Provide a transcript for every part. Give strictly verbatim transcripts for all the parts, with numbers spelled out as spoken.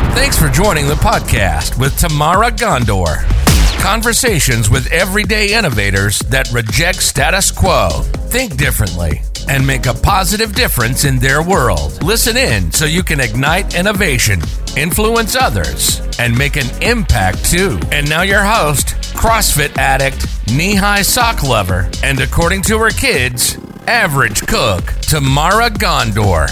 Thanks for joining the podcast with Tamara Gondor. Conversations with everyday innovators that reject status quo, think differently, and make a positive difference in their world. Listen in so you can ignite innovation, influence others, and make an impact too. And now your host, CrossFit addict, knee-high sock lover, and according to her kids, average cook, Tamara Gondor.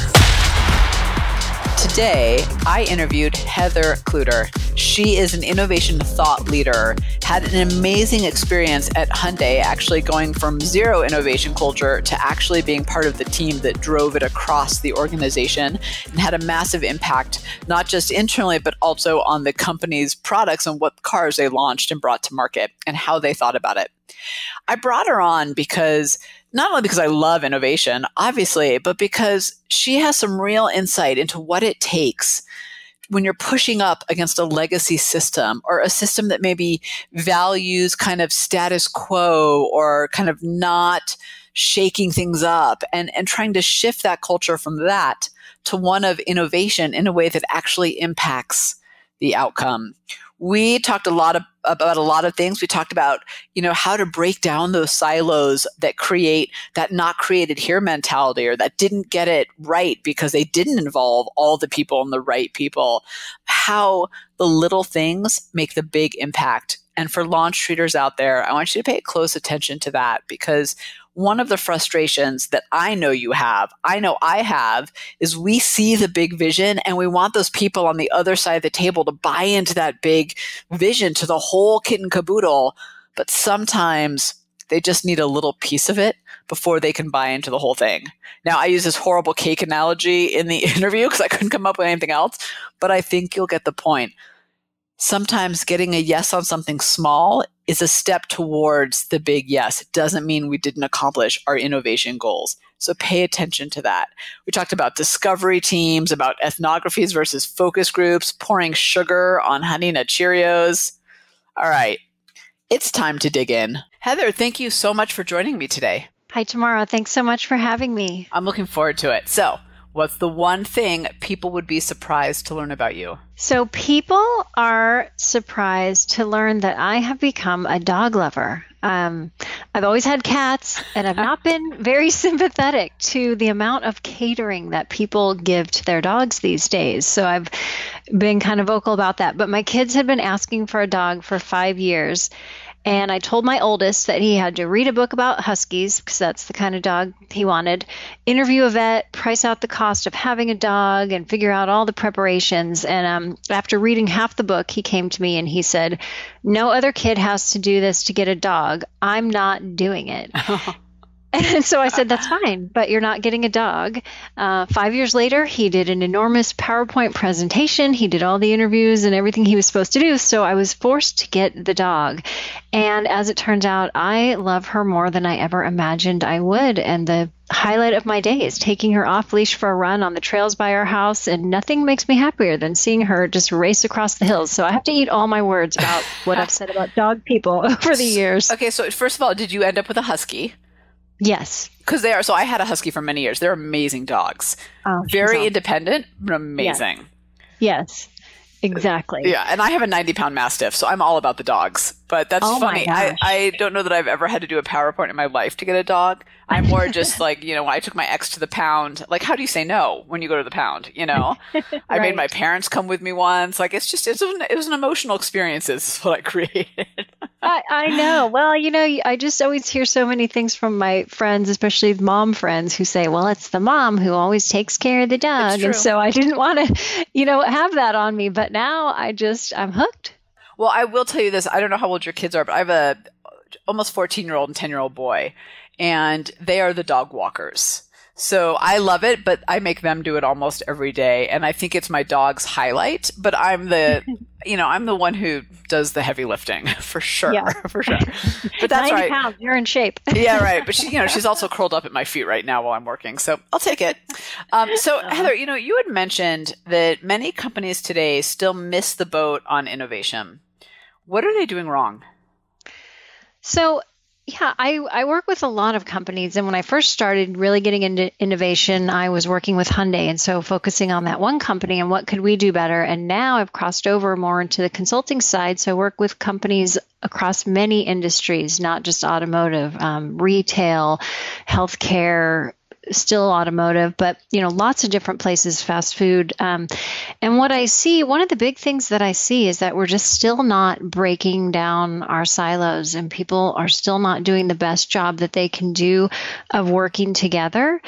Today, I interviewed Heather Kluter. She is an innovation thought leader, had an amazing experience at Hyundai, actually going from zero innovation culture to actually being part of the team that drove it across the organization and had a massive impact, not just internally, but also on the company's products and what cars they launched and brought to market and how they thought about it. I brought her on because not only because I love innovation, obviously, but because she has some real insight into what it takes when you're pushing up against a legacy system or a system that maybe values kind of status quo or kind of not shaking things up and, and trying to shift that culture from that to one of innovation in a way that actually impacts the outcome. We talked a lot of, about a lot of things. We talked about, you know, how to break down those silos that create that not created here mentality or that didn't get it right because they didn't involve all the people and the right people. How the little things make the big impact. And for launch treaters out there, I want you to pay close attention to that because one of the frustrations that I know you have, I know I have, is we see the big vision and we want those people on the other side of the table to buy into that big vision, to the whole kit and caboodle. But sometimes they just need a little piece of it before they can buy into the whole thing. Now, I use this horrible cake analogy in the interview because I couldn't come up with anything else, but I think you'll get the point. Sometimes getting a yes on something small is a step towards the big yes. It doesn't mean we didn't accomplish our innovation goals. So pay attention to that. We talked about discovery teams, about ethnographies versus focus groups, pouring sugar on Honey Nut Cheerios. All right, it's time to dig in. Heather, thank you so much for joining me today. Hi, Tamara. Thanks so much for having me. I'm looking forward to it. So, what's the one thing people would be surprised to learn about you? So people are surprised to learn that I have become a dog lover. Um, I've always had cats, and I've not been very sympathetic to the amount of catering that people give to their dogs these days. So I've been kind of vocal about that. But my kids had been asking for a dog for five years. And I told my oldest that he had to read a book about huskies, because that's the kind of dog he wanted, interview a vet, price out the cost of having a dog, and figure out all the preparations. And um, after reading half the book, he came to me and he said, no other kid has to do this to get a dog. I'm not doing it. And so I said, that's fine, but you're not getting a dog. Uh, five years later, he did an enormous PowerPoint presentation. He did all the interviews and everything he was supposed to do. So I was forced to get the dog. And as it turns out, I love her more than I ever imagined I would. And the highlight of my day is taking her off leash for a run on the trails by our house. And nothing makes me happier than seeing her just race across the hills. So I have to eat all my words about what I've said about dog people over the years. Okay, so first of all, did you end up with a husky? Yes. Because they are. So I had a husky for many years. They're amazing dogs. Oh, Very awesome. Independent, but amazing. Yes. Yes. Exactly. Yeah, and I have a ninety pound Mastiff, so I'm all about the dogs. But that's oh funny. I, I don't know that I've ever had to do a PowerPoint in my life to get a dog. I'm more just like, you know, I took my ex to the pound. Like, how do you say no when you go to the pound? You know, right. I made my parents come with me once. Like, it's just, it's an, it was an emotional experience. This is what I created. I, I know. Well, you know, I just always hear so many things from my friends, especially mom friends, who say, well, it's the mom who always takes care of the dog. And so I didn't want to, you know, have that on me. But now I just, I'm hooked. Well, I will tell you this. I don't know how old your kids are, but I have a almost fourteen-year-old and ten-year-old boy, and they are the dog walkers. So I love it, but I make them do it almost every day. And I think it's my dog's highlight, but I'm the, you know, I'm the one who does the heavy lifting for sure, yeah. for sure. But that's ninety right. pounds, you're in shape. Yeah, right. But she, you know, she's also curled up at my feet right now while I'm working. So I'll take it. Um, so Heather, you know, you had mentioned that many companies today still miss the boat on innovation. What are they doing wrong? So, Yeah, I, I work with a lot of companies. And when I first started really getting into innovation, I was working with Hyundai. And so focusing on that one company and what could we do better. And now I've crossed over more into the consulting side. So I work with companies across many industries, not just automotive, um, retail, healthcare, still automotive, but, you know, lots of different places, fast food. Um, and what I see, one of the big things that I see is that we're just still not breaking down our silos, and people are still not doing the best job that they can do of working together.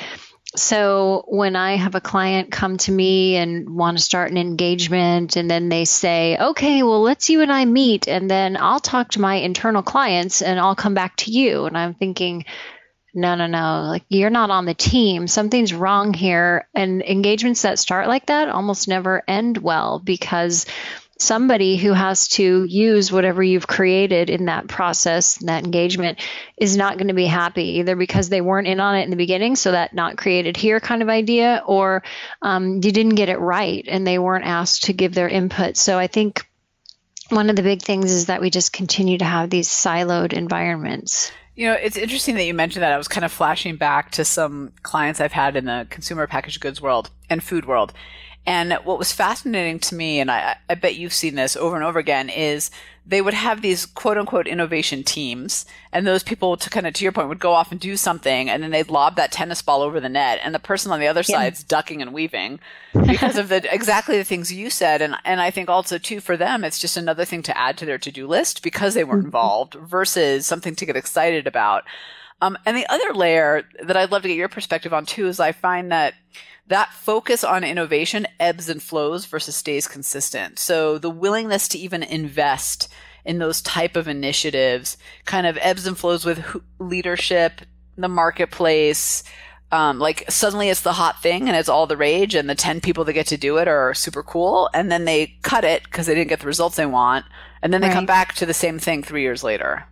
So when I have a client come to me and want to start an engagement, and then they say, okay, well, let's you and I meet, and then I'll talk to my internal clients and I'll come back to you. And I'm thinking, no, no, no, like you're not on the team. Something's wrong here. And engagements that start like that almost never end well, because somebody who has to use whatever you've created in that process, that engagement, is not going to be happy, either because they weren't in on it in the beginning, so that not created here kind of idea, or um, you didn't get it right and they weren't asked to give their input. So I think one of the big things is that we just continue to have these siloed environments. You know, it's interesting that you mentioned that. I was kind of flashing back to some clients I've had in the consumer packaged goods world and food world. And what was fascinating to me, and I, I bet you've seen this over and over again, is they would have these quote unquote innovation teams. And those people, to kind of, to your point, would go off and do something, and then they'd lob that tennis ball over the net. And the person on the other yeah. side's ducking and weaving because of the exactly the things you said. And and I think also, too, for them, it's just another thing to add to their to-do list because they weren't involved versus something to get excited about. Um, and the other layer that I'd love to get your perspective on, too, is I find that that focus on innovation ebbs and flows versus stays consistent. So the willingness to even invest in those type of initiatives kind of ebbs and flows with leadership, the marketplace. Um, like suddenly it's the hot thing and it's all the rage, and the ten people that get to do it are super cool. And then they cut it because they didn't get the results they want. And then they right. come back to the same thing three years later.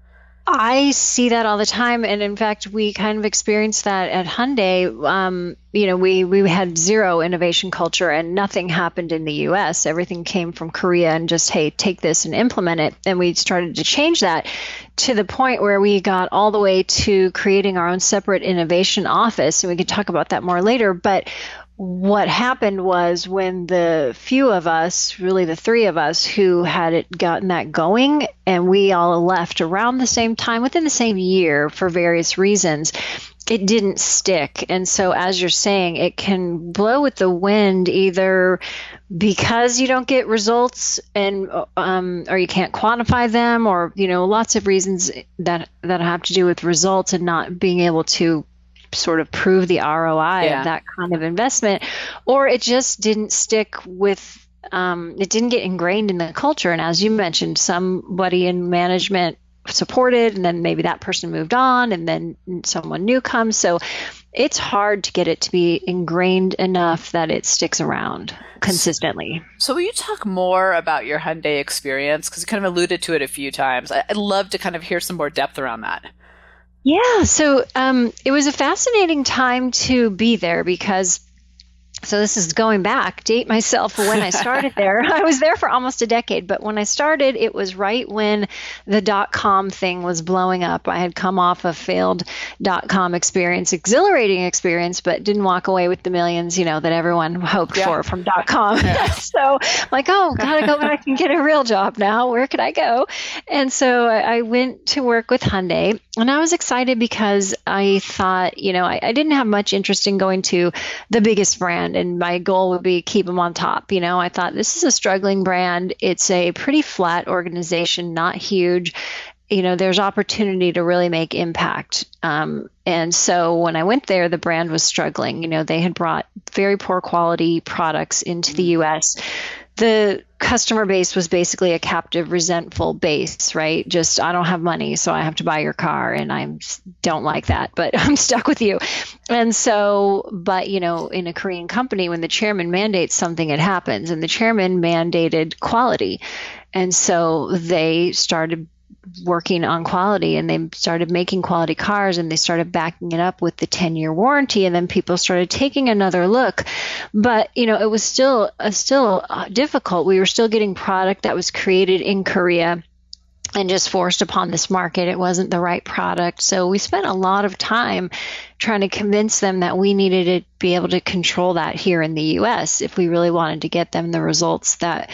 I see that all the time. And in fact, we kind of experienced that at Hyundai. Um, you know, we, we had zero innovation culture and nothing happened in the U S. Everything came from Korea and just, hey, take this and implement it. And we started to change that to the point where we got all the way to creating our own separate innovation office. And we could talk about that more later. But what happened was, when the few of us, really the three of us who had it gotten that going, and we all left around the same time within the same year for various reasons, it didn't stick. And so, as you're saying, it can blow with the wind, either because you don't get results and um, or you can't quantify them, or, you know, lots of reasons that that have to do with results and not being able to sort of prove the R O I yeah. of that kind of investment, or it just didn't stick with, um, it didn't get ingrained in the culture. And as you mentioned, somebody in management supported, and then maybe that person moved on, and then someone new comes. So it's hard to get it to be ingrained enough that it sticks around consistently. So will you talk more about your Hyundai experience? Because you kind of alluded to it a few times. I'd love to kind of hear some more depth around that. Yeah, so um, it was a fascinating time to be there because, so this is going back, date myself when I started there. I was there for almost a decade, but when I started, it was right when the dot-com thing was blowing up. I had come off a failed dot-com experience, exhilarating experience, but didn't walk away with the millions, you know, that everyone hoped yeah. for from dot-com. Yeah. So I'm like, oh, gotta go back and get a real job now. Where could I go? And so I went to work with Hyundai, and I was excited because I thought, you know, I, I didn't have much interest in going to the biggest brand. And my goal would be keep them on top. You know, I thought this is a struggling brand. It's a pretty flat organization, not huge. You know, there's opportunity to really make impact. Um, and so when I went there, the brand was struggling. You know, they had brought very poor quality products into the U S. The customer base was basically a captive, resentful base, right? Just, I don't have money, so I have to buy your car, and I don't like that, but I'm stuck with you. And so, but, you know, in a Korean company, when the chairman mandates something, it happens. And the chairman mandated quality. And so they started working on quality, and they started making quality cars, and they started backing it up with the ten-year warranty, and then people started taking another look. But, you know, it was still uh, still uh, difficult. We were still getting product that was created in Korea. and just forced upon this market. It wasn't the right product. So we spent a lot of time trying to convince them that we needed to be able to control that here in the U S if we really wanted to get them the results that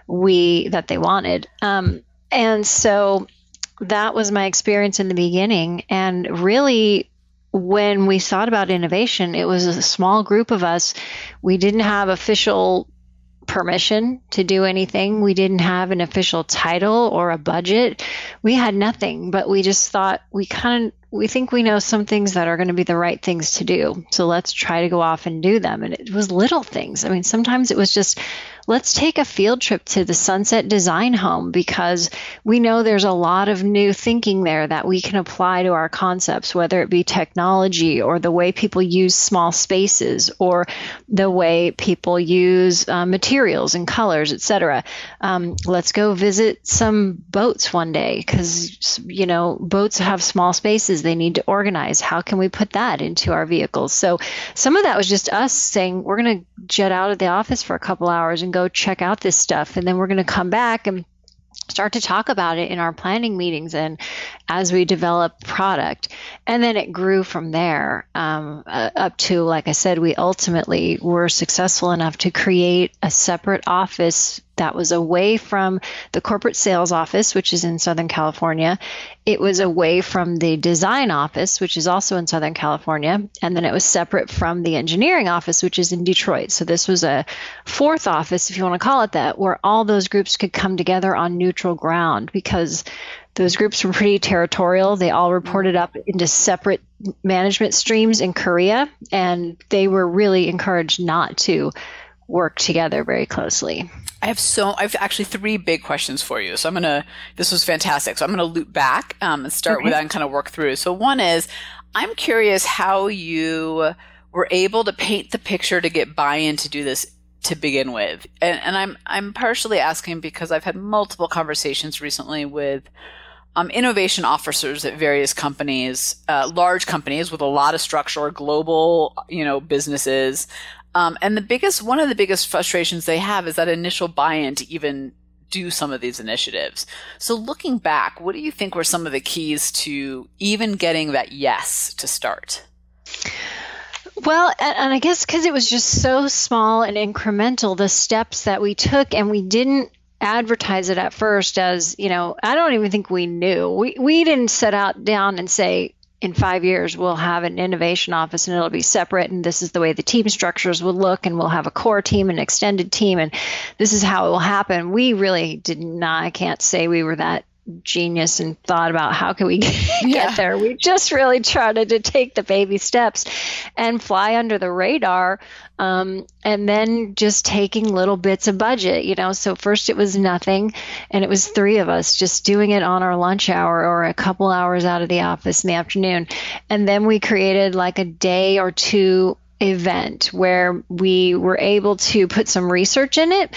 we that they wanted. Um, and so that was my experience in the beginning. And really, when we thought about innovation, it was a small group of us. We didn't have official permission to do anything. We didn't have an official title or a budget. We had nothing, but we just thought we kind of, we think we know some things that are going to be the right things to do. So let's try to go off and do them. And it was little things. I mean, sometimes it was just, let's take a field trip to the Sunset Design Home because we know there's a lot of new thinking there that we can apply to our concepts, whether it be technology or the way people use small spaces or the way people use uh, materials and colors, et cetera. Um, let's go visit some boats one day because, you know, boats have small spaces. They need to organize. How can we put that into our vehicles? So some of that was just us saying, we're going to jet out of the office for a couple hours and go check out this stuff. And then we're going to come back and start to talk about it in our planning meetings and as we develop product. And then it grew from there um, uh, up to, like I said, we ultimately were successful enough to create a separate office that was away from the corporate sales office, which is in Southern California. It was away from the design office, which is also in Southern California. And then it was separate from the engineering office, which is in Detroit. So this was a fourth office, if you want to call it that, where all those groups could come together on neutral ground because those groups were pretty territorial. They all reported up into separate management streams in Korea, and they were really encouraged not to work together very closely. I have so, I have actually three big questions for you. So I'm going to, this was fantastic. So I'm going to loop back um, and start okay. with that and kind of work through. So one is, I'm curious how you were able to paint the picture to get buy-in to do this to begin with. And, and I'm, I'm partially asking because I've had multiple conversations recently with um, innovation officers at various companies, uh, large companies with a lot of structure, global, you know, businesses. Um, and the biggest, one of the biggest frustrations they have is that initial buy-in to even do some of these initiatives. So looking back, what do you think were some of the keys to even getting that yes to start? Well, and, and I guess because it was just so small and incremental, the steps that we took, and we didn't advertise it at first as, you know, I don't even think we knew. We, we didn't set out down and say, in five years, we'll have an innovation office and it'll be separate. And this is the way the team structures will look. And we'll have a core team, an extended team. And this is how it will happen. We really did not, I can't say we were that genius and thought about how can we get yeah. there. We just really tried to take the baby steps and fly under the radar. Um, and then just taking little bits of budget, you know, so first it was nothing and it was three of us just doing it on our lunch hour or a couple hours out of the office in the afternoon. And then we created like a day or two event where we were able to put some research in it.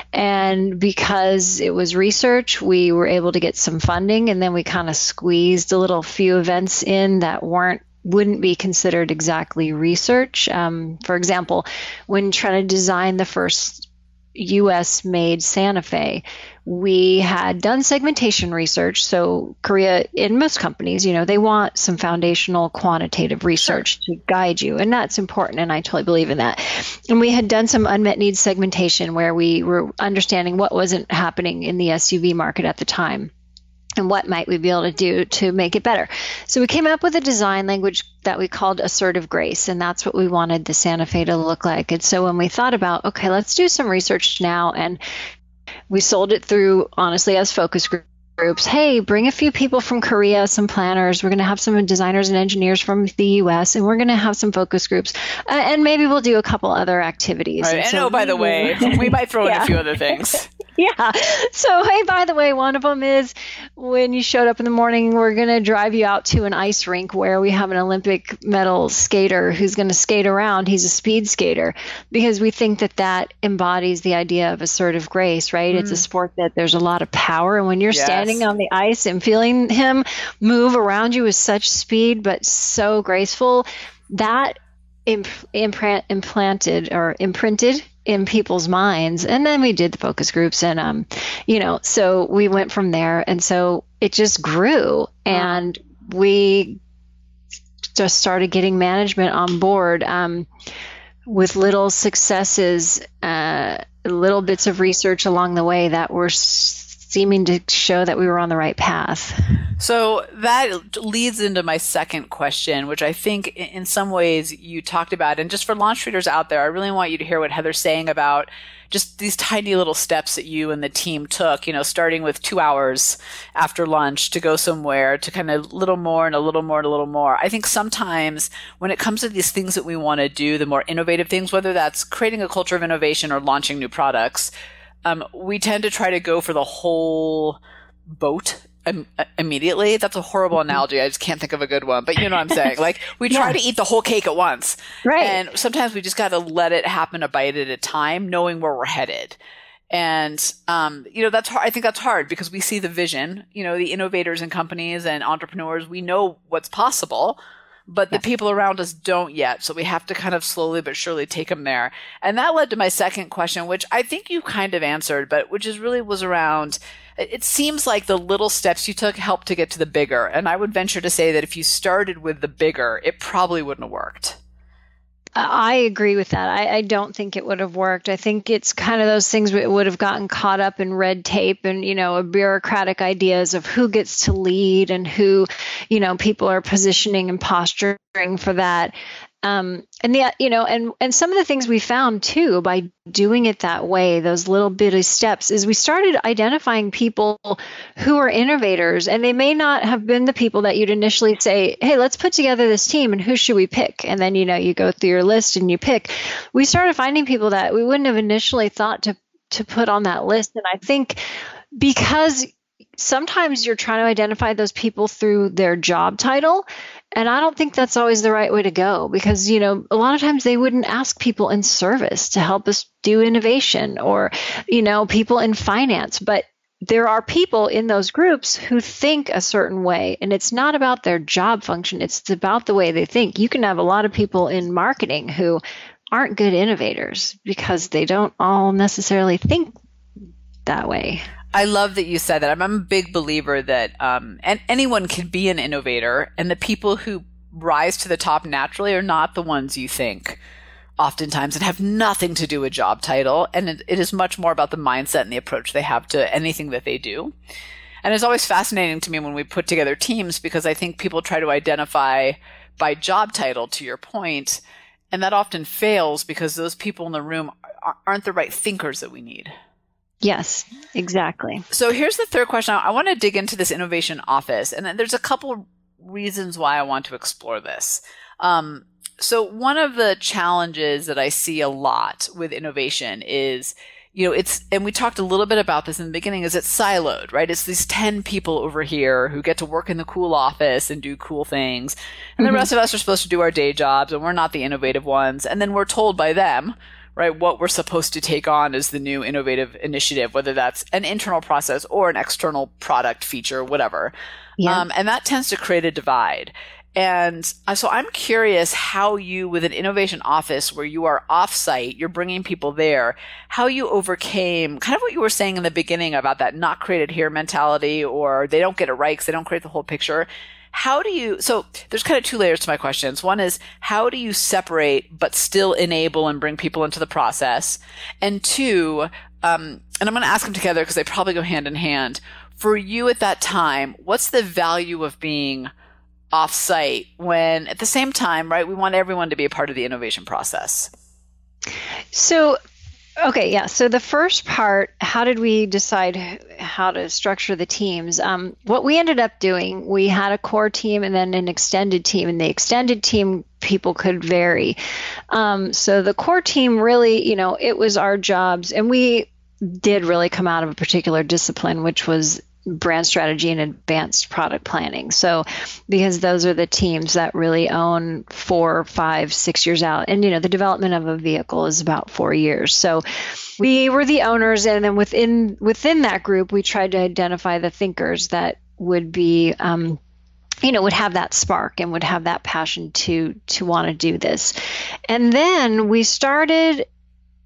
And because it was research, we were able to get some funding. And then we kind of squeezed a little few events in that weren't wouldn't be considered exactly research. Um, for example, when trying to design the first U S made Santa Fe, we had done segmentation research. So Korea, in most companies, you know, they want some foundational quantitative research sure. to guide you. And that's important. And I totally believe in that. And we had done some unmet needs segmentation where we were understanding what wasn't happening in the S U V market at the time. And what might we be able to do to make it better? So we came up with a design language that we called assertive grace, and that's what we wanted the Santa Fe to look like. And so when we thought about, okay, let's do some research now, and we sold it through, honestly, as focus groups. Hey, bring a few people from Korea, some planners. We're going to have some designers and engineers from the U S, and we're going to have some focus groups. Uh, and maybe we'll do a couple other activities. Right. And, and so oh, by the way, we might throw yeah. in a few other things. Yeah. So, hey, by the way, one of them is when you showed up in the morning, we're going to drive you out to an ice rink where we have an Olympic medal skater who's going to skate around. He's a speed skater because we think that that embodies the idea of assertive grace, right? Mm. It's a sport that there's a lot of power. And when you're yes. standing on the ice and feeling him move around you with such speed, but so graceful, that imp- implant- implanted or imprinted in people's minds. And then we did the focus groups and, um, you know, so we went from there. And so it just grew and we just started getting management on board um, with little successes, uh, little bits of research along the way that were seeming to show that we were on the right path. So that leads into my second question, which I think in some ways you talked about. And just for launch readers out there, I really want you to hear what Heather's saying about just these tiny little steps that you and the team took, you know, starting with two hours after lunch to go somewhere to kind of a little more and a little more and a little more. I think sometimes when it comes to these things that we want to do, the more innovative things, whether that's creating a culture of innovation or launching new products, um, we tend to try to go for the whole boat im- immediately. That's a horrible analogy. I just can't think of a good one, but you know what I'm saying? Like we try yeah. to eat the whole cake at once. Right. And sometimes we just got to let it happen a bite at a time, knowing where we're headed. And, um, you know, that's hard. I think that's hard because we see the vision, you know, the innovators and companies and entrepreneurs, we know what's possible, but the yeah. people around us don't yet. So we have to kind of slowly but surely take them there. And that led to my second question, which I think you kind of answered, but which is really was around, it seems like the little steps you took helped to get to the bigger. And I would venture to say that if you started with the bigger, it probably wouldn't have worked. I agree with that. I, I don't think it would have worked. I think it's kind of those things that would have gotten caught up in red tape and, you know, bureaucratic ideas of who gets to lead and who, you know, people are positioning and posturing for that. Um, and the, you know, and, and some of the things we found too, by doing it that way, those little bitty steps, is we started identifying people who are innovators, and they may not have been the people that you'd initially say, hey, let's put together this team and who should we pick? And then, you know, you go through your list and you pick. We started finding people that we wouldn't have initially thought to, to put on that list. And I think because sometimes you're trying to identify those people through their job title. And I don't think that's always the right way to go because, you know, a lot of times they wouldn't ask people in service to help us do innovation or, you know, people in finance. But there are people in those groups who think a certain way, and it's not about their job function. It's about the way they think. You can have a lot of people in marketing who aren't good innovators because they don't all necessarily think that way. I love that you said that. I'm, I'm a big believer that um, and anyone can be an innovator, and the people who rise to the top naturally are not the ones you think oftentimes and have nothing to do with job title. And it, it is much more about the mindset and the approach they have to anything that they do. And it's always fascinating to me when we put together teams because I think people try to identify by job title, to your point, and that often fails because those people in the room aren't the right thinkers that we need. Yes, exactly. So here's the third question. I want to dig into this innovation office, and there's a couple reasons why I want to explore this. Um, so one of the challenges that I see a lot with innovation is, you know, it's, and we talked a little bit about this in the beginning, is it's siloed, right? It's these ten people over here who get to work in the cool office and do cool things. And mm-hmm. the rest of us are supposed to do our day jobs, and we're not the innovative ones. And then we're told by them, right, what we're supposed to take on as the new innovative initiative, whether that's an internal process or an external product feature, whatever. Yeah. Um, and that tends to create a divide. And so I'm curious how you, with an innovation office where you are offsite, you're bringing people there, how you overcame kind of what you were saying in the beginning about that not created here mentality, or they don't get it right because they don't create the whole picture. How do you, so there's kind of two layers to my questions. One is, how do you separate but still enable and bring people into the process? And two, um, and I'm going to ask them together because they probably go hand in hand. For you at that time, what's the value of being off-site when at the same time, right, we want everyone to be a part of the innovation process? So, okay, yeah. So the first part, how did we decide how to structure the teams? Um, what we ended up doing, we had a core team and then an extended team, and the extended team people could vary. Um, so the core team really, you know, it was our jobs, and we did really come out of a particular discipline, which was brand strategy and advanced product planning. So because those are the teams that really own four, five, six years out. And, you know, the development of a vehicle is about four years. So we were the owners. And then within within that group, we tried to identify the thinkers that would be, um, you know, would have that spark and would have that passion to to want to do this. And then we started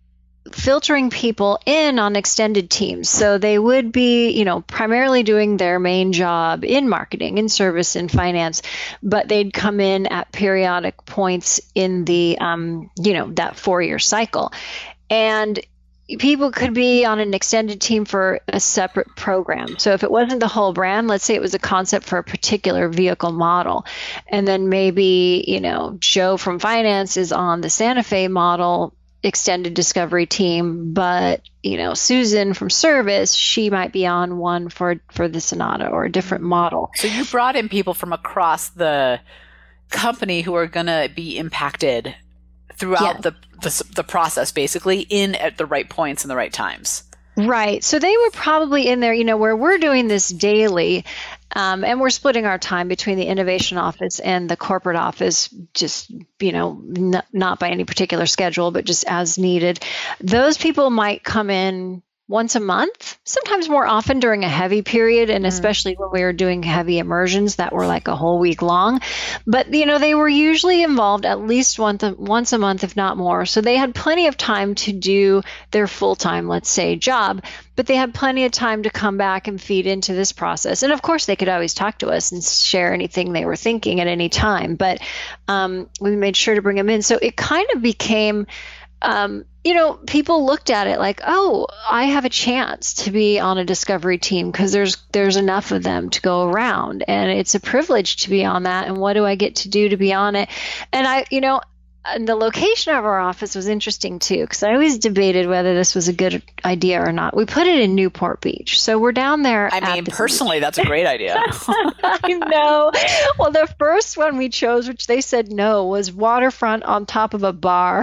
filtering people in on extended teams. So they would be, you know, primarily doing their main job in marketing, in service, in finance, but they'd come in at periodic points in the, um, you know, that four-year cycle. And people could be on an extended team for a separate program. So if it wasn't the whole brand, let's say it was a concept for a particular vehicle model, and then maybe, you know, Joe from finance is on the Santa Fe model extended discovery team, but, you know, Susan from service, she might be on one for, for the Sonata or a different model. So you brought in people from across the company who are going to be impacted throughout yeah. the, the the process, basically, in at the right points and the right times. Right. So they were probably in there, you know, where we're doing this daily, um, and we're splitting our time between the innovation office and the corporate office, just, you know, n- not by any particular schedule, but just as needed. Those people might come in once a month, sometimes more often during a heavy period, and especially when we were doing heavy immersions that were like a whole week long. But, you know, they were usually involved at least once a, once a month, if not more. So they had plenty of time to do their full-time, let's say, job, but they had plenty of time to come back and feed into this process. And of course, they could always talk to us and share anything they were thinking at any time. But um, we made sure to bring them in. So it kind of became... Um, you know, people looked at it like, oh, I have a chance to be on a discovery team because there's there's enough of them to go around, and it's a privilege to be on that. And what do I get to do to be on it? And I, you know, and the location of our office was interesting too, because I always debated whether this was a good idea or not. We put it in Newport Beach, so we're down there. I mean, personally, beach. That's a great idea. I know. Well, the first one we chose, which they said no, was waterfront on top of a bar.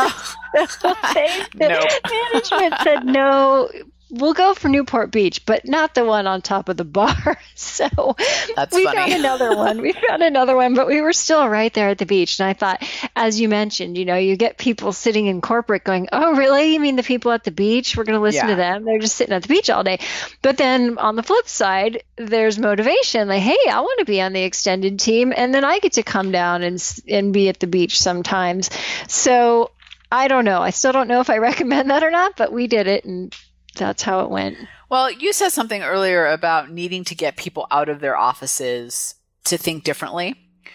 they, nope. Management said no. We'll go for Newport Beach, but not the one on top of the bar. So That's we funny. found another one. We found another one, but we were still right there at the beach. And I thought, as you mentioned, you know, you get people sitting in corporate going, oh, really? You mean the people at the beach? We're going to listen yeah. to them. They're just sitting at the beach all day. But then on the flip side, there's motivation. Like, hey, I want to be on the extended team. And then I get to come down and and be at the beach sometimes. So I don't know. I still don't know if I recommend that or not, but we did it. And that's how it went. Well, you said something earlier about needing to get people out of their offices to think differently.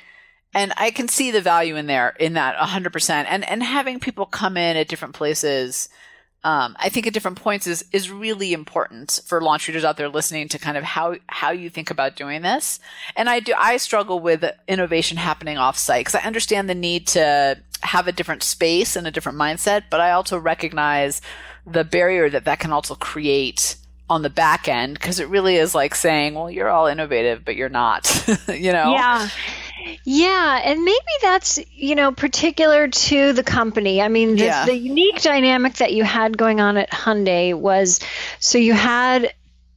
And I can see the value in there, in that one hundred percent. And and having people come in at different places, um, I think at different points is is really important for launch leaders out there listening to kind of how how you think about doing this. And I do I struggle with innovation happening offsite because I understand the need to have a different space and a different mindset, but I also recognize the barrier that that can also create on the back end, because it really is like saying, well, you're all innovative, but you're not, you know? Yeah. Yeah. And maybe that's, you know, particular to the company. I mean, the, yeah. the unique dynamic that you had going on at Hyundai was, so you had,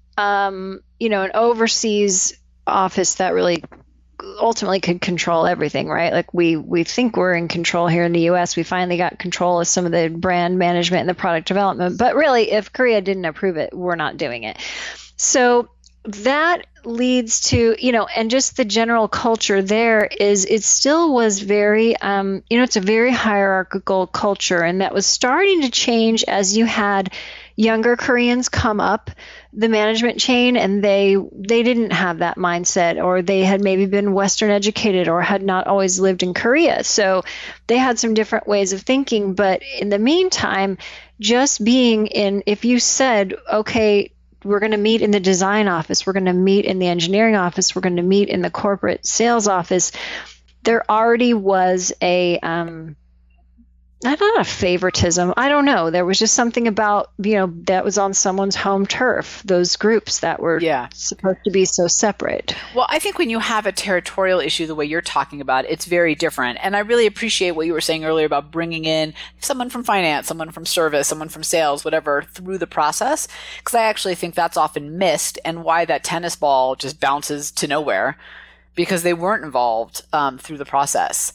um, you know, an overseas office that really ultimately could control everything, right? Like we we think we're in control here in the U S. We finally got control of some of the brand management and the product development. But really, if Korea didn't approve it, we're not doing it. So that leads to, you know, and just the general culture there is it still was very, um, you know, it's a very hierarchical culture. And that was starting to change as you had younger Koreans come up the management chain, and they they didn't have that mindset, or they had maybe been Western educated or had not always lived in Korea. So they had some different ways of thinking. But in the meantime, just being in, if you said, okay, we're going to meet in the design office, we're going to meet in the engineering office, we're going to meet in the corporate sales office, there already was a um, not a favoritism. I don't know. There was just something about, you know, that was on someone's home turf, those groups that were yeah. supposed to be so separate. Well, I think when you have a territorial issue the way you're talking about, it's very different. And I really appreciate what you were saying earlier about bringing in someone from finance, someone from service, someone from sales, whatever, through the process. Because I actually think that's often missed, and why that tennis ball just bounces to nowhere, because they weren't involved um, through the process.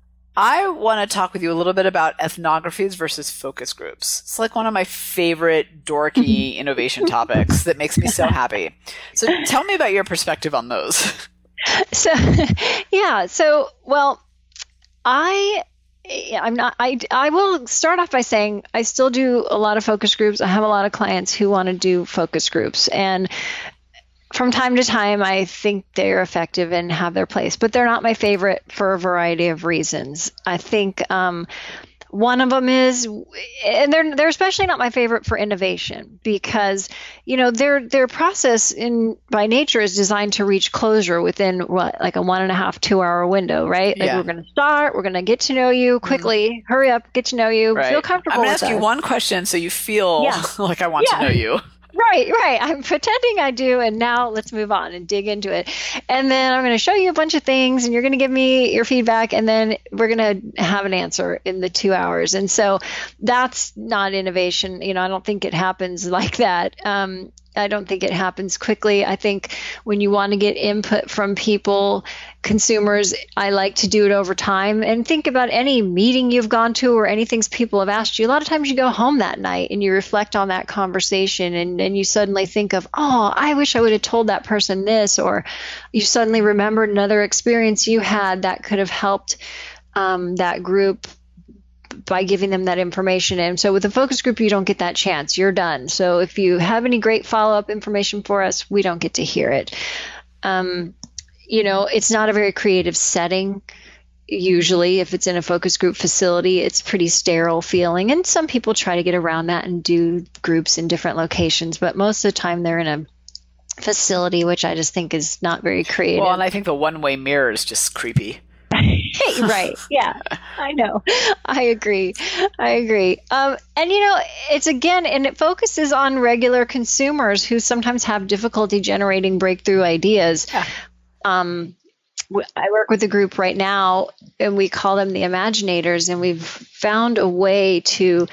I want to talk with you a little bit about ethnographies versus focus groups. It's like one of my favorite dorky innovation topics that makes me so happy. So tell me about your perspective on those. So, yeah. So, well, I I'm not, I, I will start off by saying I still do a lot of focus groups. I have a lot of clients who want to do focus groups. And from time to time, I think they're effective and have their place, but they're not my favorite for a variety of reasons. I think, um, one of them is, and they're they're especially not my favorite for innovation because, you know, their their process in by nature is designed to reach closure within what, like a one and a half, two hour window, right? Like yeah. we're going to start, we're going to get to know you quickly, mm-hmm. hurry up, get to know you, right. feel comfortable. I'm going to ask us. you one question so you feel yeah. like I want yeah. to know you. Right, right. I'm pretending I do, and now let's move on and dig into it. And then I'm going to show you a bunch of things, and you're going to give me your feedback, and then we're going to have an answer in the two hours. And so that's not innovation. You know, I don't think it happens like that. Um, I don't think it happens quickly. I think when you want to get input from people, consumers, I like to do it over time. And think about any meeting you've gone to or any things people have asked you. A lot of times you go home that night and you reflect on that conversation and then you suddenly think of, oh, I wish I would have told that person this, or you suddenly remembered another experience you had that could have helped um, that group by giving them that information. And so with a focus group, you don't get that chance. You're done. So if you have any great follow-up information for us, we don't get to hear it. Um, you know, it's not a very creative setting. Usually, if it's in a focus group facility, it's pretty sterile feeling. And some people try to get around that and do groups in different locations. But most of the time, they're in a facility, which I just think is not very creative. Well, and I think the one-way mirror is just creepy. Right. Yeah, I know. I agree. I agree. Um, and, you know, it's again, and it focuses on regular consumers who sometimes have difficulty generating breakthrough ideas. Yeah. Um, I work with a group right now, and we call them the Imaginators, and we've found a way to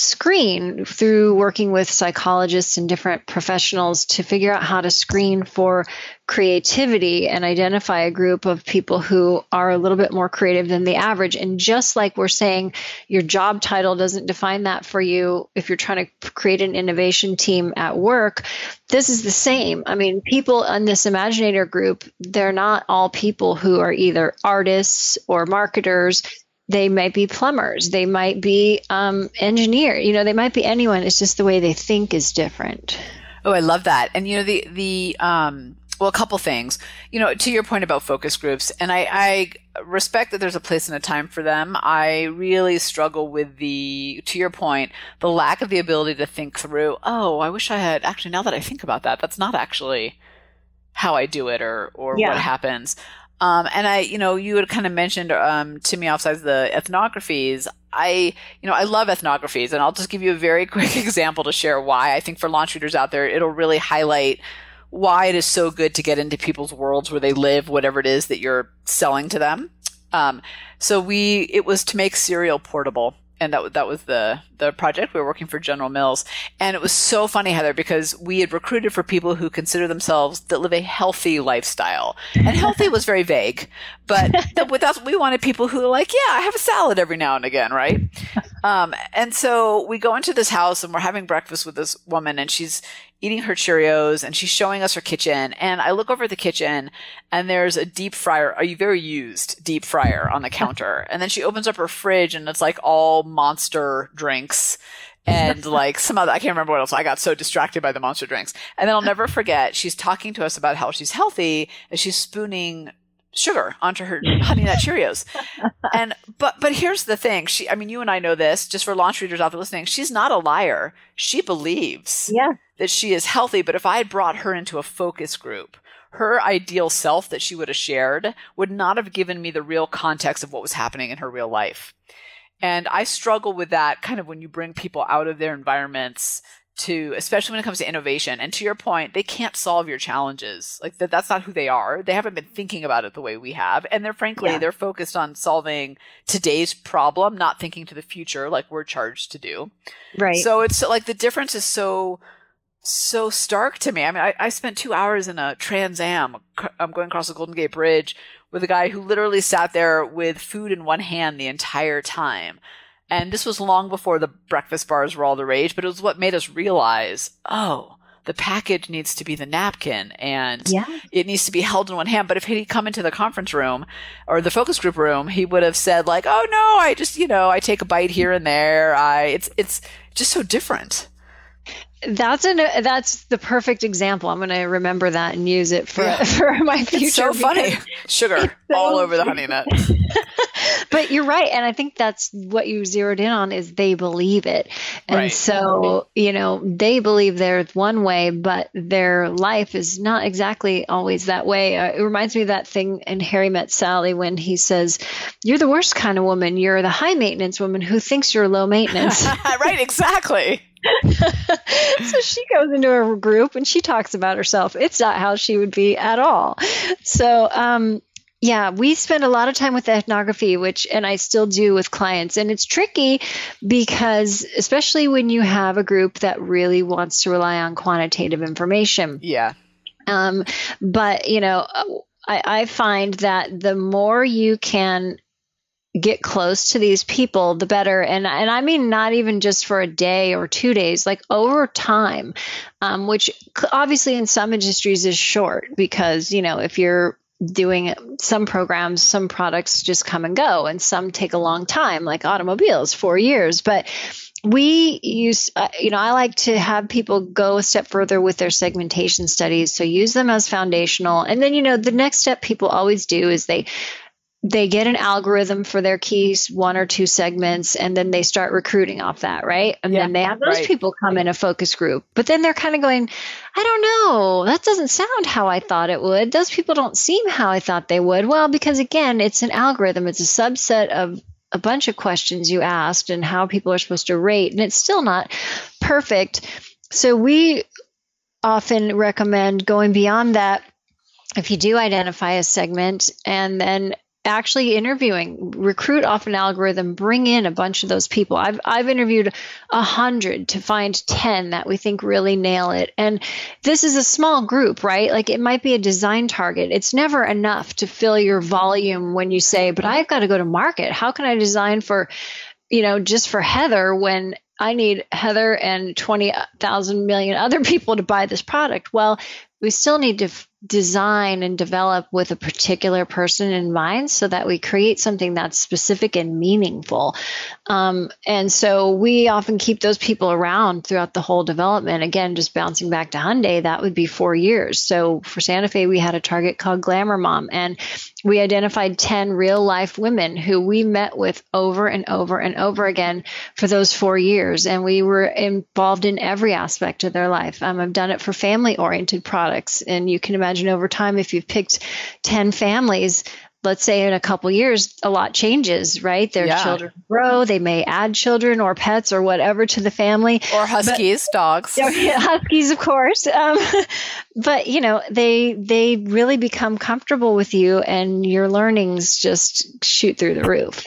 screen through working with psychologists and different professionals to figure out how to screen for creativity and identify a group of people who are a little bit more creative than the average. And just like we're saying, your job title doesn't define that for you if you're trying to create an innovation team at work. This is the same. I mean, people in this Imaginator group, they're not all people who are either artists or marketers. They might be plumbers. They might be um, engineer. You know, they might be anyone. It's just the way they think is different. Oh, I love that. And, you know, the, the, um, well, a couple things, you know, to your point about focus groups, and I, I respect that there's a place and a time for them. I really struggle with the, to your point, the lack of the ability to think through, oh, I wish I had, actually, now that I think about that, that's not actually how I do it or, or yeah. what happens. Um, and I, you know, you had kind of mentioned, um, to me offsides the ethnographies. I, you know, I love ethnographies, and I'll just give you a very quick example to share why. I think for launch readers out there, it'll really highlight why it is so good to get into people's worlds where they live, whatever it is that you're selling to them. Um, so we, it was to make cereal portable. And that, that was the, the project. We were working for General Mills. And it was so funny, Heather, because we had recruited for people who consider themselves that live a healthy lifestyle. And healthy was very vague. But with us, we wanted people who are like, yeah, I have a salad every now and again, right? Um, and so we go into this house and we're having breakfast with this woman, and she's eating her Cheerios and she's showing us her kitchen. And I look over at the kitchen and there's a deep fryer, a very used deep fryer on the counter. And then she opens up her fridge and it's like all Monster drinks and like some other, I can't remember what else. I got so distracted by the Monster drinks. And then I'll never forget, she's talking to us about how she's healthy and she's spooning sugar onto her Honey Nut Cheerios. And, but, but here's the thing. She, I mean, you and I know this, just for launch readers out there listening, she's not a liar. She believes yeah. that she is healthy. But if I had brought her into a focus group, her ideal self that she would have shared would not have given me the real context of what was happening in her real life. And I struggle with that kind of when you bring people out of their environments to, especially when it comes to innovation. And to your point, they can't solve your challenges. Like that, that's not who they are. They haven't been thinking about it the way we have. And they're frankly, yeah. they're focused on solving today's problem, not thinking to the future like we're charged to do. Right. So it's like the difference is so, so stark to me. I mean, I, I spent two hours in a Trans Am. I'm going across the Golden Gate Bridge with a guy who literally sat there with food in one hand the entire time. And this was long before the breakfast bars were all the rage, but it was what made us realize, oh, the package needs to be the napkin and Yeah. it needs to be held in one hand. But if he'd come into the conference room or the focus group room, he would have said like, oh no, I just, you know, I take a bite here and there. I, it's, it's just so different. That's an that's the perfect example. I'm going to remember that and use it for Yeah. for my future. It's so funny. Sugar so all over the Honey Nut. But you're right. And I think that's what you zeroed in on is they believe it. And Right. so, you know, they believe they're one way, but their life is not exactly always that way. Uh, it reminds me of that thing in Harry Met Sally when he says, you're the worst kind of woman. You're the high maintenance woman who thinks you're low maintenance. Right, exactly. So she goes into a group and she talks about herself. It's not how she would be at all. So, um, yeah, we spend a lot of time with ethnography, which, and I still do with clients. And it's tricky because, especially when you have a group that really wants to rely on quantitative information. Yeah. Um, but, you know, I, I find that the more you can get close to these people, the better. And and I mean, not even just for a day or two days, like over time, um, which obviously in some industries is short because, you know, if you're doing some programs, some products just come and go and some take a long time, like automobiles, four years. But we use, uh, you know, I like to have people go a step further with their segmentation studies. So use them as foundational. And then, you know, the next step people always do is they they get an algorithm for their keys, one or two segments, and then they start recruiting off that, right? And Yeah, then they have those right. people come in a focus group. But then they're kind of going, I don't know, that doesn't sound how I thought it would. Those people don't seem how I thought they would. Well, because again, it's an algorithm. It's a subset of a bunch of questions you asked and how people are supposed to rate, and it's still not perfect. So we often recommend going beyond that if you do identify a segment and then actually interviewing, recruit off an algorithm, bring in a bunch of those people. I've I've interviewed a hundred to find ten that we think really nail it. And this is a small group, right? Like it might be a design target. It's never enough to fill your volume when you say, but I've got to go to market. How can I design for, you know, just for Heather when I need Heather and twenty thousand million other people to buy this product? Well, we still need to f- design and develop with a particular person in mind so that we create something that's specific and meaningful. Um, and so we often keep those people around throughout the whole development. Again, just bouncing back to Hyundai, that would be four years. So for Santa Fe, we had a target called Glamour Mom, and we identified ten real life women who we met with over and over and over again for those four years. And we were involved in every aspect of their life. Um, I've done it for family oriented products. And you can imagine over time, if you've picked ten families, let's say in a couple years, a lot changes, right? Their Yeah. children grow, they may add children or pets or whatever to the family. Or huskies, but, dogs. Huskies, of course. Um, but, you know, they they really become comfortable with you and your learnings just shoot through the roof.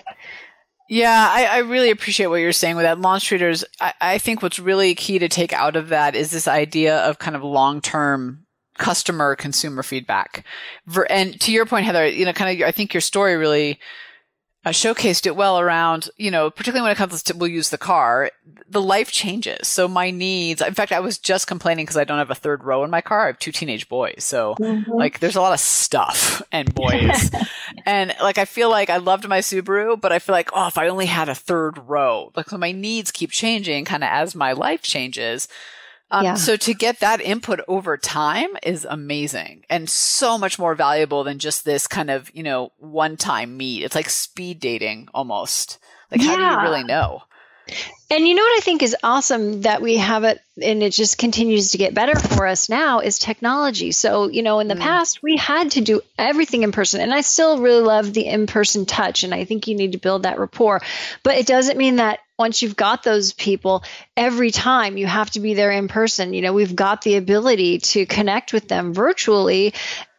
Yeah, I, I really appreciate what you're saying with that. Launch Treaters, I, I think what's really key to take out of that is this idea of kind of long-term customer consumer feedback. And to your point, Heather, you know, kind of, I think your story really uh, showcased it well around, you know, particularly when it comes to, we'll use the car, the life changes. So my needs, in fact, I was just complaining because I don't have a third row in my car. I have two teenage boys. So mm-hmm. like there's a lot of stuff and boys. And like, I feel like I loved my Subaru, but I feel like, oh, if I only had a third row, like so my needs keep changing kind of as my life changes. Um, yeah. So to get that input over time is amazing and so much more valuable than just this kind of, you know, one-time meet. It's like speed dating almost. Like, yeah. How do you really know? And you know what I think is awesome that we have it and it just continues to get better for us now is technology. So, you know, in the mm. past, we had to do everything in person. And I still really love the in-person touch. And I think you need to build that rapport. But it doesn't mean that once you've got those people, every time you have to be there in person. You know, we've got the ability to connect with them virtually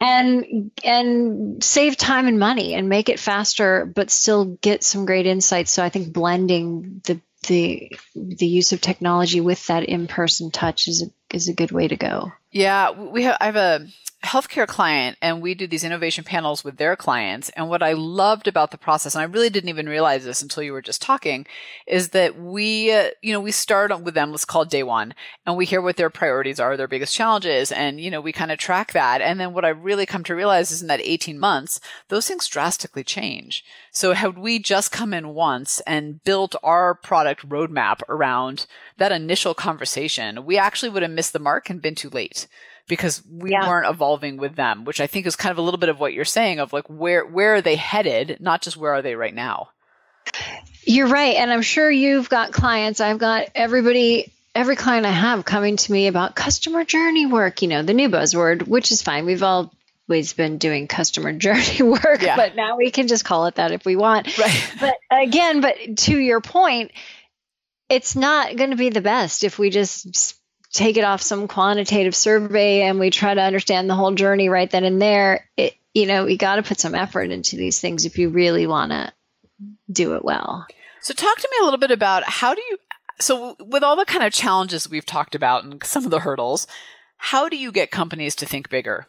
and and save time and money and make it faster, but still get some great insights. So I think blending the the the use of technology with that in-person touch is a, is a good way to go. Yeah, we have I have a healthcare client, and we do these innovation panels with their clients. And what I loved about the process, and I really didn't even realize this until you were just talking, is that we, uh, you know, we start with them, let's call it day one, and we hear what their priorities are, their biggest challenges. And, you know, we kind of track that. And then what I really come to realize is in that eighteen months, those things drastically change. So had we just come in once and built our product roadmap around that initial conversation, we actually would have missed the mark and been too late, because we yeah. weren't evolving with them, which I think is kind of a little bit of what you're saying of like, where, where are they headed? Not just where are they right now? You're right. And I'm sure you've got clients. I've got everybody, every client I have coming to me about customer journey work, you know, the new buzzword, which is fine. We've always been doing customer journey work, yeah. but now we can just call it that if we want. Right. But again, but to your point, it's not going to be the best if we just take it off some quantitative survey and we try to understand the whole journey right then and there. It, you know, you got to put some effort into these things if you really want to do it well. So talk to me a little bit about how do you, so with all the kind of challenges we've talked about and some of the hurdles, how do you get companies to think bigger?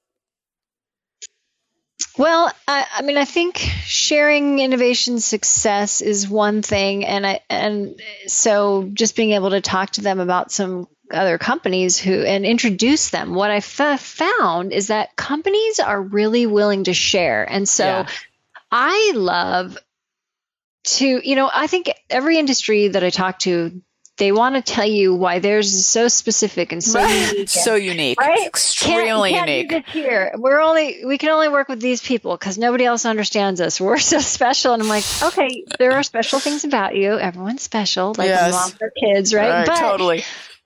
Well, I, I mean, I think sharing innovation success is one thing. And I, and so just being able to talk to them about some other companies who and introduce them. What I f- found is that companies are really willing to share. And so yeah. I love to, you know, I think every industry that I talk to, they want to tell you why theirs is so specific and so right. unique. So unique. Right? Extremely can't, unique. Can't do this here. We're only, we can only work with these people because nobody else understands us. We're so special. And I'm like, okay, there are special things about you. Everyone's special. Like yes. mom for kids, right? right but, totally.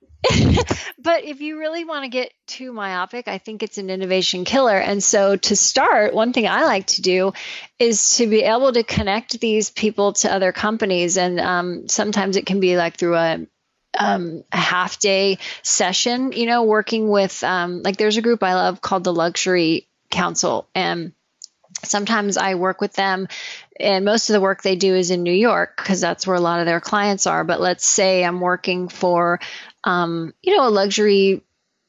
But if you really want to get too myopic, I think it's an innovation killer. And so to start, one thing I like to do is to be able to connect these people to other companies. And um, sometimes it can be like through a, um, a half day session, you know, working with um, like there's a group I love called the Luxury Council. And sometimes I work with them, and most of the work they do is in New York because that's where a lot of their clients are. But let's say I'm working for, um, you know, a luxury,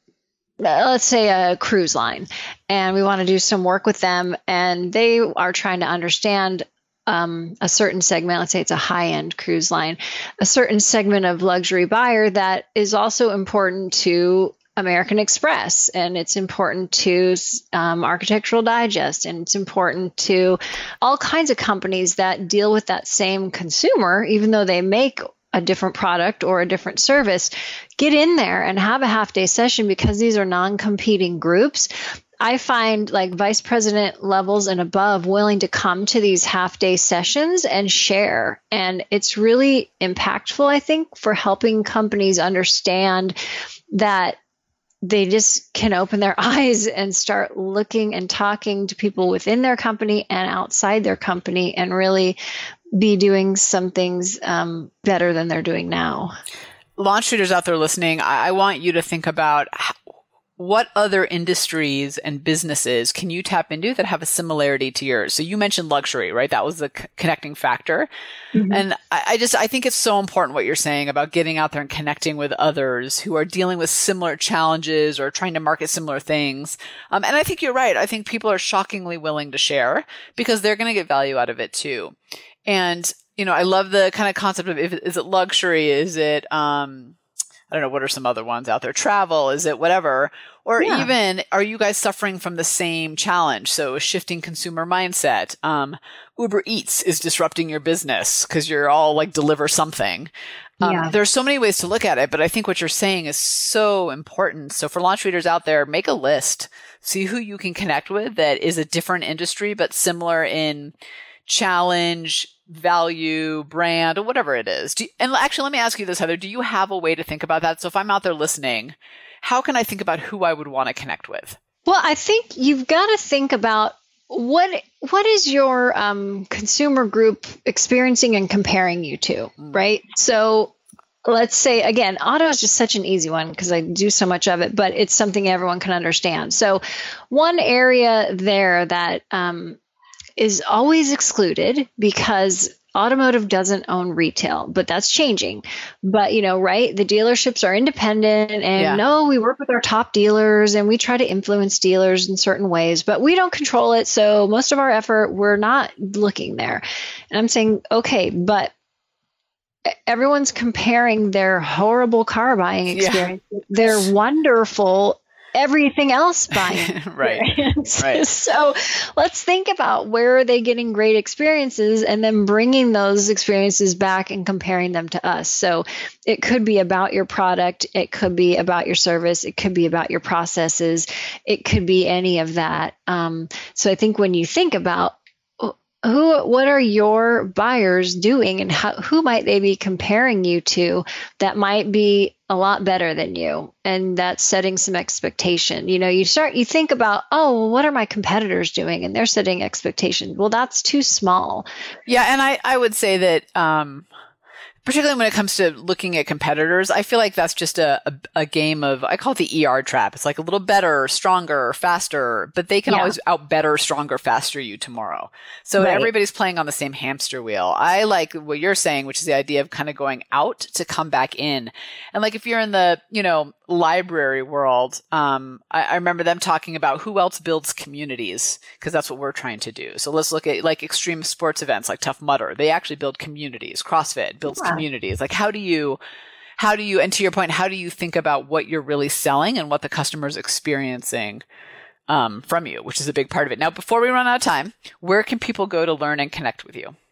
let's say a cruise line, and we want to do some work with them, and they are trying to understand um, a certain segment. Let's say it's a high-end cruise line, a certain segment of luxury buyer that is also important to American Express, and it's important to um, Architectural Digest, and it's important to all kinds of companies that deal with that same consumer, even though they make a different product or a different service. Get in there and have a half day session because these are non-competing groups. I find like vice president levels and above willing to come to these half day sessions and share. And it's really impactful, I think, for helping companies understand that they just can open their eyes and start looking and talking to people within their company and outside their company and really be doing some things um, better than they're doing now. Launch leaders out there listening, I, I want you to think about how, what other industries and businesses can you tap into that have a similarity to yours? So you mentioned luxury, right? That was the c- connecting factor. Mm-hmm. And I, I just, I think it's so important what you're saying about getting out there and connecting with others who are dealing with similar challenges or trying to market similar things. Um, and I think you're right. I think people are shockingly willing to share because they're going to get value out of it too. And, you know, I love the kind of concept of, if, is it luxury? Is it, um, I don't know, what are some other ones out there? Travel, is it whatever? Or yeah. even, are you guys suffering from the same challenge? So a shifting consumer mindset. Um, Uber Eats is disrupting your business because you're all like deliver something. Um, yeah. There's so many ways to look at it, but I think what you're saying is so important. So for launch leaders out there, make a list. See who you can connect with that is a different industry, but similar in challenge, value, brand, or whatever it is. Do you, and actually, let me ask you this, Heather. Do you have a way to think about that? So if I'm out there listening, how can I think about who I would want to connect with? Well, I think you've got to think about what what is your um, consumer group experiencing and comparing you to, mm. right? So let's say, again, auto is just such an easy one because I do so much of it, but it's something everyone can understand. So one area there that um, is always excluded because automotive doesn't own retail, but that's changing. But, you know, right, the dealerships are independent, and Yeah. no, we work with our top dealers and we try to influence dealers in certain ways, but we don't control it. So most of our effort, we're not looking there. And I'm saying, okay, but everyone's comparing their horrible car buying experience, yeah. their wonderful everything else buying right. right. So let's think about where are they getting great experiences, and then bringing those experiences back and comparing them to us. So it could be about your product. It could be about your service. It could be about your processes. It could be any of that. Um, so I think when you think about Who, what are your buyers doing, and how, who might they be comparing you to that might be a lot better than you? And that's setting some expectation. You know, you start, you think about, oh, well, what are my competitors doing? And they're setting expectations. Well, that's too small. Yeah. And I, I would say that, um, particularly when it comes to looking at competitors, I feel like that's just a, a, a game of, I call it the E R trap. It's like a little better, stronger, faster, but they can yeah. always out better, stronger, faster you tomorrow. So right. everybody's playing on the same hamster wheel. I like what you're saying, which is the idea of kind of going out to come back in. And like if you're in the, you know, library world, um, I, I remember them talking about who else builds communities, because that's what we're trying to do. So let's look at like extreme sports events like Tough Mudder. They actually build communities. CrossFit builds yeah. communities. Like how do you, how do you, and to your point, how do you think about what you're really selling and what the customer's experiencing um, from you, which is a big part of it. Now, before we run out of time, where can people go to learn and connect with you?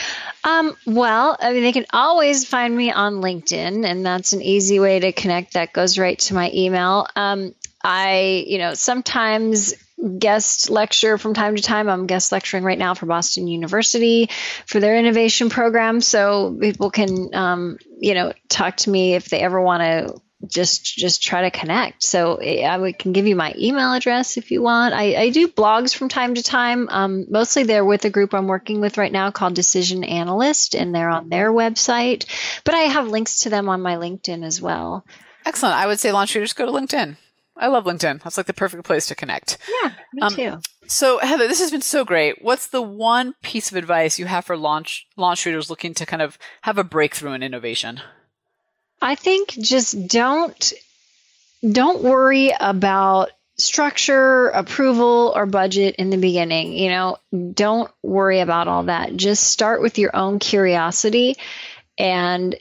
Um, well, I mean, they can always find me on LinkedIn, and that's an easy way to connect. That goes right to my email. Um, I, you know, sometimes guest lecture from time to time. I'm guest lecturing right now for Boston University for their innovation program. So people can, um, you know, talk to me if they ever want to just just try to connect. So I can give you my email address if you want. I, I do blogs from time to time. Um, mostly they're with a group I'm working with right now called Decision Analyst, and they're on their website. But I have links to them on my LinkedIn as well. Excellent. I would say launch leaders go to LinkedIn. I love LinkedIn. That's like the perfect place to connect. Yeah, me um, too. So Heather, this has been so great. What's the one piece of advice you have for launch launch leaders looking to kind of have a breakthrough in innovation? I think just don't don't worry about structure, approval, or budget in the beginning. You know, don't worry about all that. Just start with your own curiosity and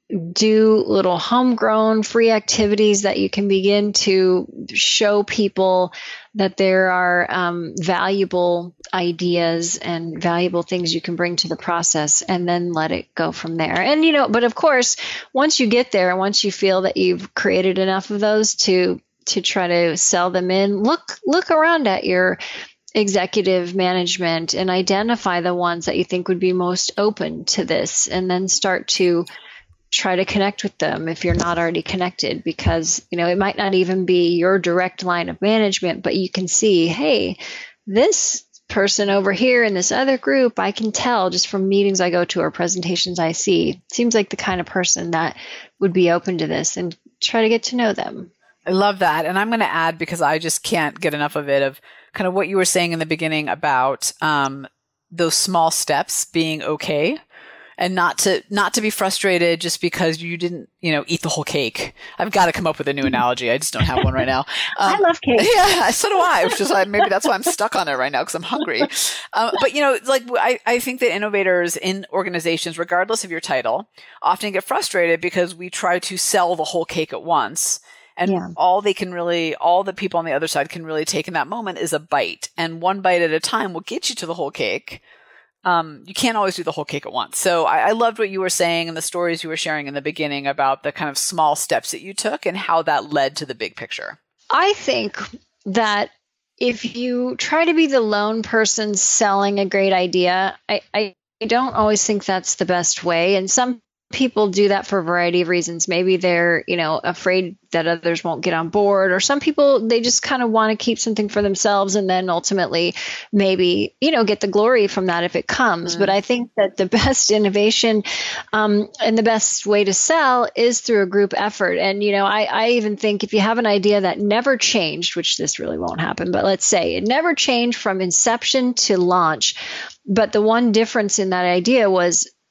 do little homegrown free activities that you can begin to show people that there are um, valuable ideas and valuable things you can bring to the process, and then let it go from there. And, you know, but of course, once you get there, once you feel that you've created enough of those to to try to sell them in, look look around at your executive management and identify the ones that you think would be most open to this, and then start to try to connect with them if you're not already connected, because, you know, it might not even be your direct line of management, but you can see, hey, this person over here in this other group, I can tell just from meetings I go to or presentations I see, seems like the kind of person that would be open to this, and try to get to know them. I love that. And I'm going to add, because I just can't get enough of it, of kind of what you were saying in the beginning about um, those small steps being okay. And not to not to be frustrated just because you didn't, you know, eat the whole cake. I've got to come up with a new analogy. I just don't have one right now. Um, I love cake. Yeah, so do I. Which is why maybe that's why I'm stuck on it right now, because I'm hungry. Um, but you know, like I, I think that innovators in organizations, regardless of your title, often get frustrated because we try to sell the whole cake at once. And yeah. all they can really, all the people on the other side can really take in that moment is a bite. And one bite at a time will get you to the whole cake. Um, you can't always do the whole cake at once. So I, I loved what you were saying and the stories you were sharing in the beginning about the kind of small steps that you took and how that led to the big picture. I think that if you try to be the lone person selling a great idea, I, I don't always think that's the best way. And some people do that for a variety of reasons. Maybe they're, you know, afraid that others won't get on board, or some people, they just kind of want to keep something for themselves and then ultimately maybe, you know, get the glory from that if it comes. Mm. But I think that the best innovation um, and the best way to sell is through a group effort. And, you know, I, I even think if you have an idea that never changed, which this really won't happen, but let's say it never changed from inception to launch, but the one difference in that idea was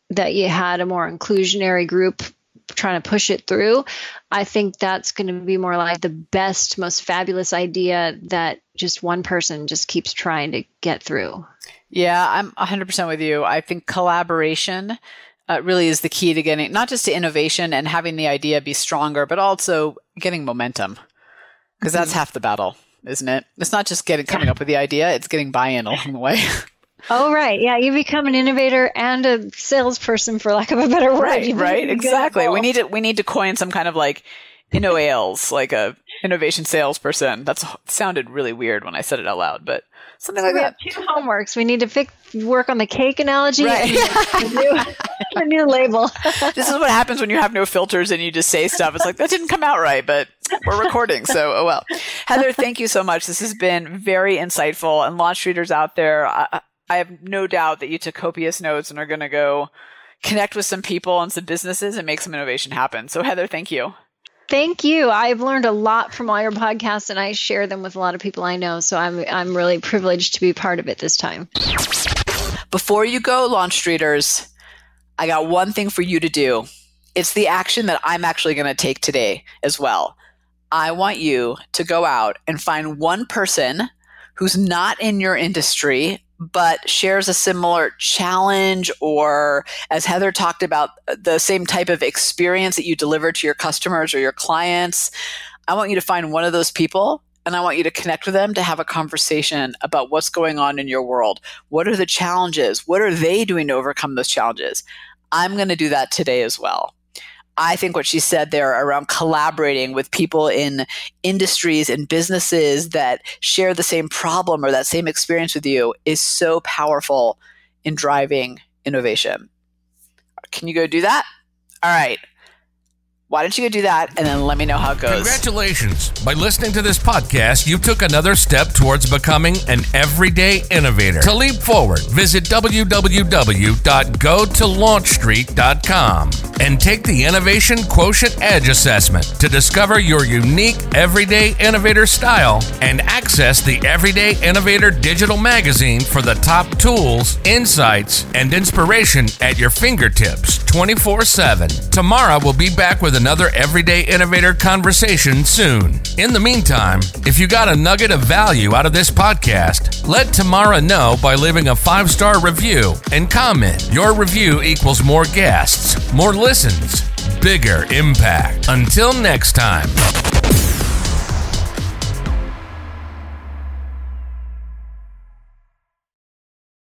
that you had a more inclusionary group trying to push it through. I think that's going to be more like the best, most fabulous idea that just one person just keeps trying to get through. Yeah, I'm one hundred percent with you. I think collaboration uh, really is the key to getting, not just to innovation and having the idea be stronger, but also getting momentum. Because mm-hmm. that's half the battle, isn't it? It's not just getting coming yeah. up with the idea, it's getting buy-in along the way. Oh, right. Yeah, you become an innovator and a salesperson, for lack of a better word. Right, right. Exactly. We need to we need to coin some kind of like InnoAles, like a innovation salesperson. That sounded really weird when I said it out loud, but something like we that. We have two homeworks. We need to pick, work on the cake analogy right. and a new, a new label. This is what happens when you have no filters and you just say stuff. It's like, that didn't come out right, but we're recording, so oh well. Heather, thank you so much. This has been very insightful. And launch readers out there, I, I have no doubt that you took copious notes and are going to go connect with some people and some businesses and make some innovation happen. So Heather, thank you. Thank you. I've learned a lot from all your podcasts, and I share them with a lot of people I know. So I'm I'm really privileged to be part of it this time. Before you go, launch streeters, I got one thing for you to do. It's the action that I'm actually going to take today as well. I want you to go out and find one person who's not in your industry, but shares a similar challenge, or, as Heather talked about, the same type of experience that you deliver to your customers or your clients. I want you to find one of those people, and I want you to connect with them to have a conversation about what's going on in your world. What are the challenges? What are they doing to overcome those challenges? I'm going to do that today as well. I think what she said there around collaborating with people in industries and businesses that share the same problem or that same experience with you is so powerful in driving innovation. Can you go do that? All right. Why don't you go do that and then let me know how it goes. Congratulations. By listening to this podcast, you took another step towards becoming an everyday innovator. To leap forward, visit w w w dot go to launch street dot com and take the Innovation Quotient Edge assessment to discover your unique everyday innovator style and access the Everyday Innovator digital magazine for the top tools, insights, and inspiration at your fingertips twenty-four seven. Tamara will be back with another Everyday Innovator conversation soon. In the meantime, if you got a nugget of value out of this podcast, let Tamara know by leaving a five-star review and comment. Your review equals more guests, more listens, bigger impact. Until next time.